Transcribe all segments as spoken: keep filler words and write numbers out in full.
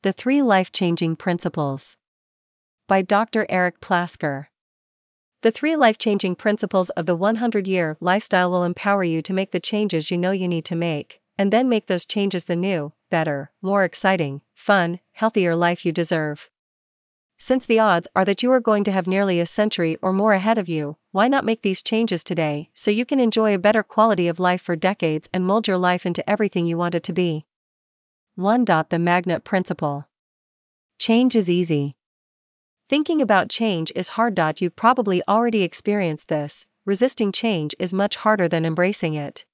The Three Life-Changing Principles by Doctor Eric Plasker. The three life-changing principles of the hundred-year lifestyle will empower you to make the changes you know you need to make, and then make those changes the new, better, more exciting, fun, healthier life you deserve. Since the odds are that you are going to have nearly a century or more ahead of you, why not make these changes today so you can enjoy a better quality of life for decades and mold your life into everything you want it to be? one. The Magnet Principle. Change is easy. Thinking about change is hard. You've probably already experienced this. Resisting change is much harder than embracing it.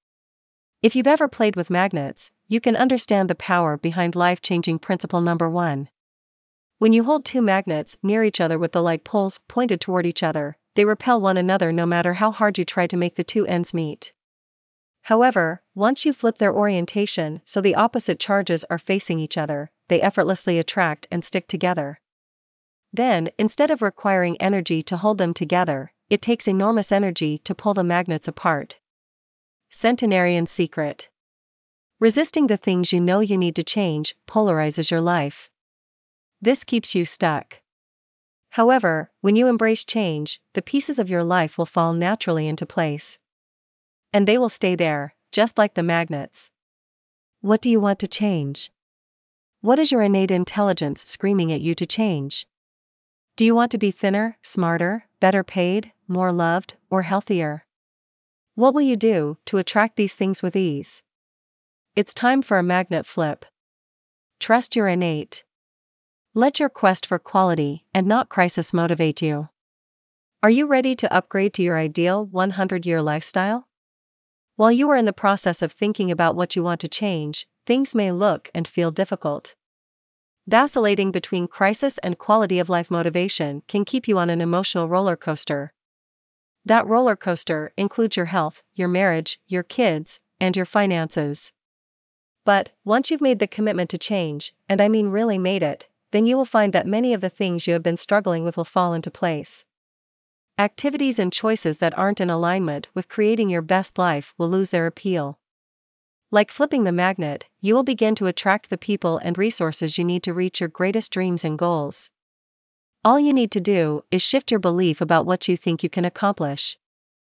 If you've ever played with magnets, you can understand the power behind life-changing principle number one. When you hold two magnets near each other with the like poles pointed toward each other, they repel one another no matter how hard you try to make the two ends meet. However, once you flip their orientation so the opposite charges are facing each other, they effortlessly attract and stick together. Then, instead of requiring energy to hold them together, it takes enormous energy to pull the magnets apart. Centenarian Secret. Resisting the things you know you need to change polarizes your life. This keeps you stuck. However, when you embrace change, the pieces of your life will fall naturally into place. And they will stay there, just like the magnets. What do you want to change? What is your innate intelligence screaming at you to change? Do you want to be thinner, smarter, better paid, more loved, or healthier? What will you do to attract these things with ease? It's time for a magnet flip. Trust your innate. Let your quest for quality and not crisis motivate you. Are you ready to upgrade to your ideal hundred-year lifestyle? While you are in the process of thinking about what you want to change, things may look and feel difficult. Vacillating between crisis and quality of life motivation can keep you on an emotional roller coaster. That roller coaster includes your health, your marriage, your kids, and your finances. But, once you've made the commitment to change, and I mean really made it, then you will find that many of the things you have been struggling with will fall into place. Activities and choices that aren't in alignment with creating your best life will lose their appeal. Like flipping the magnet, you will begin to attract the people and resources you need to reach your greatest dreams and goals. All you need to do is shift your belief about what you think you can accomplish.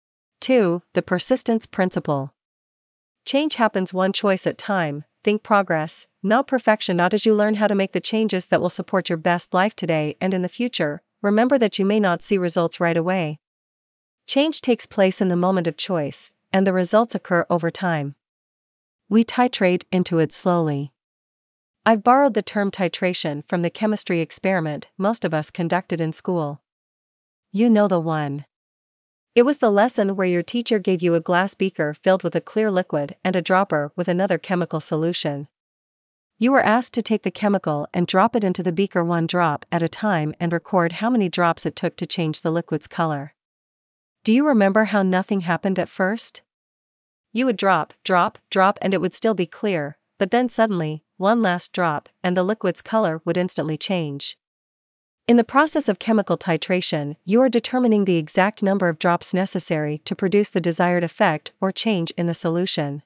two. The Persistence Principle. Change happens one choice at a time. Think progress, not perfection. Not as you learn how to make the changes that will support your best life today and in the future, remember that you may not see results right away. Change takes place in the moment of choice, and the results occur over time. We titrate into it slowly. I've borrowed the term titration from the chemistry experiment most of us conducted in school. You know the one. It was the lesson where your teacher gave you a glass beaker filled with a clear liquid and a dropper with another chemical solution. You were asked to take the chemical and drop it into the beaker one drop at a time and record how many drops it took to change the liquid's color. Do you remember how nothing happened at first? You would drop, drop, drop and it would still be clear, but then suddenly, one last drop and the liquid's color would instantly change. In the process of chemical titration, you are determining the exact number of drops necessary to produce the desired effect or change in the solution.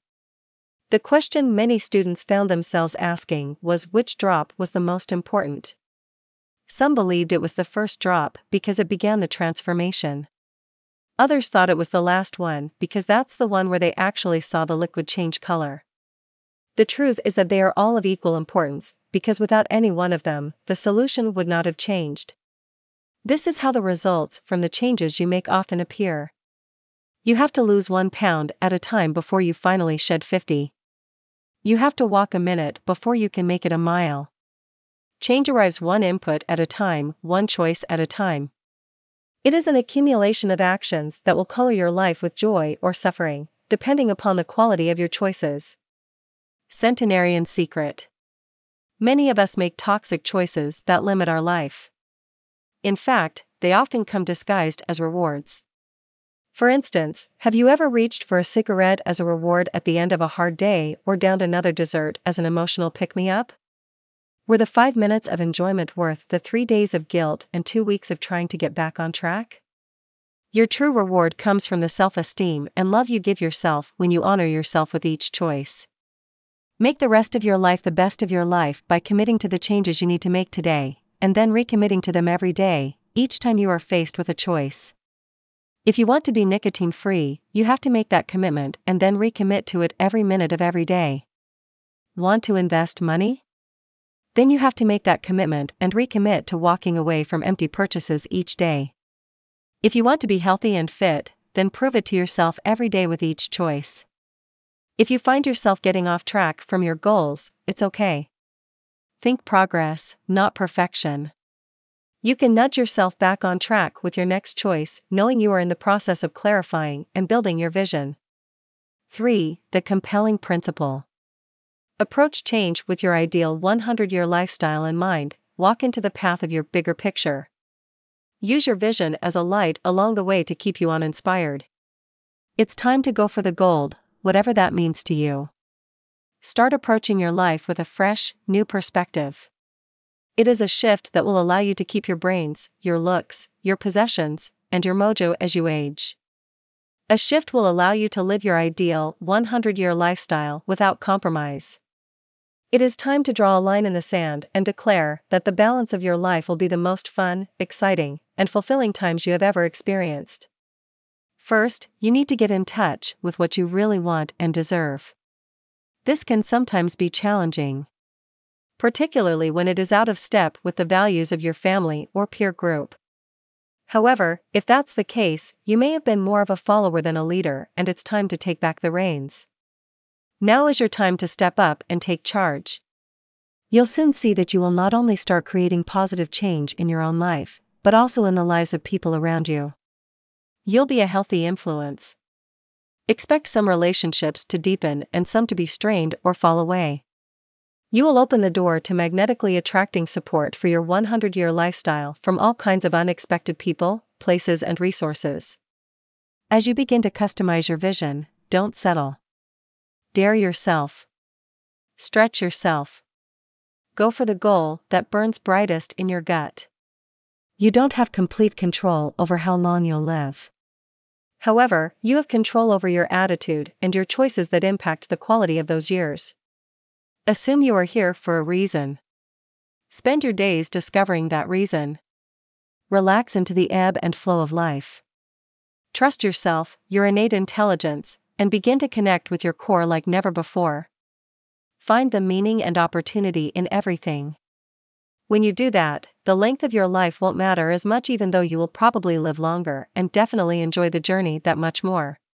The question many students found themselves asking was which drop was the most important. Some believed it was the first drop because it began the transformation. Others thought it was the last one because that's the one where they actually saw the liquid change color. The truth is that they are all of equal importance, because without any one of them, the solution would not have changed. This is how the results from the changes you make often appear. You have to lose one pound at a time before you finally shed fifty. You have to walk a minute before you can make it a mile. Change arrives one input at a time, one choice at a time. It is an accumulation of actions that will color your life with joy or suffering, depending upon the quality of your choices. Centenarian Secret. Many of us make toxic choices that limit our life. In fact, they often come disguised as rewards. For instance, have you ever reached for a cigarette as a reward at the end of a hard day or downed another dessert as an emotional pick-me-up? Were the five minutes of enjoyment worth the three days of guilt and two weeks of trying to get back on track? Your true reward comes from the self-esteem and love you give yourself when you honor yourself with each choice. Make the rest of your life the best of your life by committing to the changes you need to make today, and then recommitting to them every day, each time you are faced with a choice. If you want to be nicotine-free, you have to make that commitment and then recommit to it every minute of every day. Want to invest money? Then you have to make that commitment and recommit to walking away from empty purchases each day. If you want to be healthy and fit, then prove it to yourself every day with each choice. If you find yourself getting off track from your goals, it's okay. Think progress, not perfection. You can nudge yourself back on track with your next choice, knowing you are in the process of clarifying and building your vision. three. The compelling principle. Approach change with your ideal one hundred year lifestyle in mind. Walk into the path of your bigger picture. Use your vision as a light along the way to keep you uninspired. It's time to go for the gold, whatever that means to you. Start approaching your life with a fresh, new perspective. It is a shift that will allow you to keep your brains, your looks, your possessions, and your mojo as you age. A shift will allow you to live your ideal one hundred year lifestyle without compromise. It is time to draw a line in the sand and declare that the balance of your life will be the most fun, exciting, and fulfilling times you have ever experienced. First, you need to get in touch with what you really want and deserve. This can sometimes be challenging, particularly when it is out of step with the values of your family or peer group. However, if that's the case, you may have been more of a follower than a leader, and it's time to take back the reins. Now is your time to step up and take charge. You'll soon see that you will not only start creating positive change in your own life, but also in the lives of people around you. You'll be a healthy influence. Expect some relationships to deepen and some to be strained or fall away. You will open the door to magnetically attracting support for your one hundred year lifestyle from all kinds of unexpected people, places, and resources. As you begin to customize your vision, don't settle. Dare yourself. Stretch yourself. Go for the goal that burns brightest in your gut. You don't have complete control over how long you'll live. However, you have control over your attitude and your choices that impact the quality of those years. Assume you are here for a reason. Spend your days discovering that reason. Relax into the ebb and flow of life. Trust yourself, your innate intelligence, and begin to connect with your core like never before. Find the meaning and opportunity in everything. When you do that, the length of your life won't matter as much, even though you will probably live longer and definitely enjoy the journey that much more.